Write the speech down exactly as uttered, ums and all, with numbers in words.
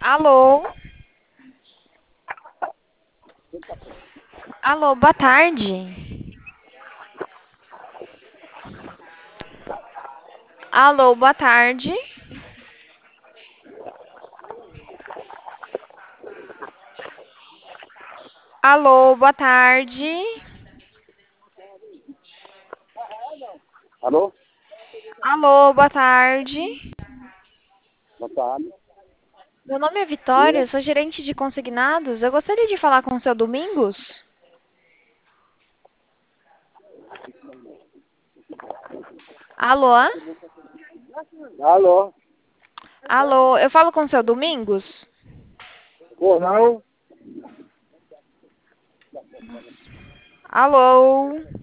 Alô? Alô, boa tarde. Alô, boa tarde. Alô, boa tarde. Alô? Alô, boa tarde. Boa tarde. Meu nome é Vitória, eu Eu? sou gerente de consignados. Eu gostaria de falar com o seu Domingos. Alô? Alô? Alô, eu falo com o seu Domingos? Pô, não? Alô?